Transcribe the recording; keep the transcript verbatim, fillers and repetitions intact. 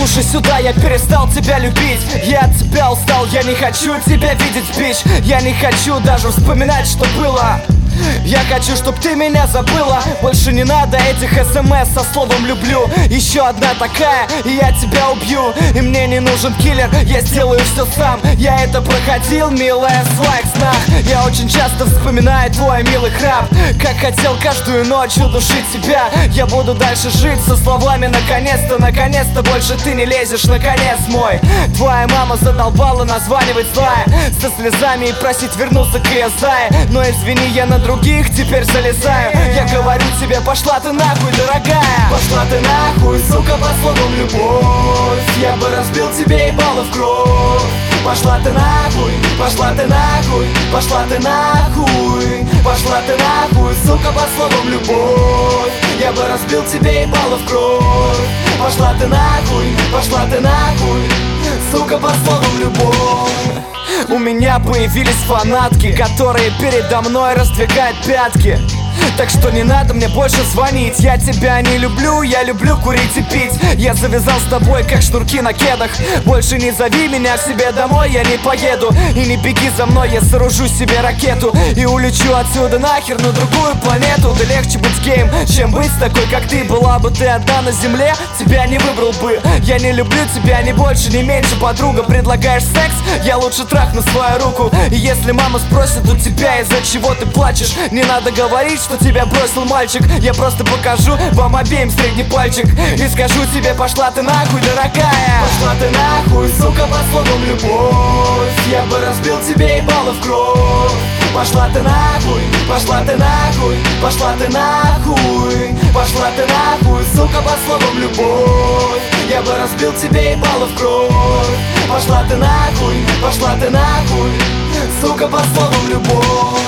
Слушай сюда, я перестал тебя любить. Я от тебя устал, я не хочу тебя видеть, бич. Я не хочу даже вспоминать, что было. Я хочу, чтоб ты меня забыла. Больше не надо этих смс со словом «люблю». Еще одна такая, и я тебя убью. И мне не нужен киллер, я сделаю все сам. Я это проходил, милая, в своих снах. Я очень часто вспоминаю твой милый храп. Как хотел каждую ночь удушить тебя. Я буду дальше жить со словами «наконец-то, наконец-то больше ты не лезешь, наконец мой». Твоя мама задолбала названивать злая, со слезами и просить вернуться к ее зае. Но извини, я на других теперь залезаю. Я говорю тебе, пошла ты нахуй, дорогая. Пошла ты нахуй, сука, по словам «любовь». Я бы разбил тебе ебало в кровь. Пошла ты нахуй, пошла ты нахуй, пошла ты нахуй. Пошла ты нахуй, сука, по словам «любовь». Я бы разбил тебе ебало в кровь. Пошла ты нахуй, пошла ты нахуй, сука, по словам «любовь». У меня появились фанатки, которые передо мной раздвигают пятки. Так что не надо мне больше звонить. Я тебя не люблю, я люблю курить и пить. Я завязал с тобой, как шнурки на кедах. Больше не зови меня к себе домой, я не поеду. И не беги за мной, я сооружу себе ракету и улечу отсюда нахер на другую планету. Да легче быть геем, чем быть такой, как ты. Была бы ты одна на земле, тебя не выбрал бы. Я не люблю тебя ни больше, ни меньше, подруга. Предлагаешь секс, я лучше трахну свою руку. И если мама спросит у тебя, из-за чего ты плачешь, не надо говорить, что тебя бросил мальчик. Я просто покажу вам обеим средний пальчик и скажу тебе, пошла ты нахуй, дорогая. Пошла ты нахуй, сука, по словам «любовь». Я бы разбил тебе ебало в кровь. Пошла ты нахуй, пошла ты нахуй, пошла ты нахуй. Пошла ты нахуй, сука, по словам «любовь». Я бы разбил тебе ебало в кровь. Пошла ты нахуй, пошла ты нахуй, сука, по словам «любовь».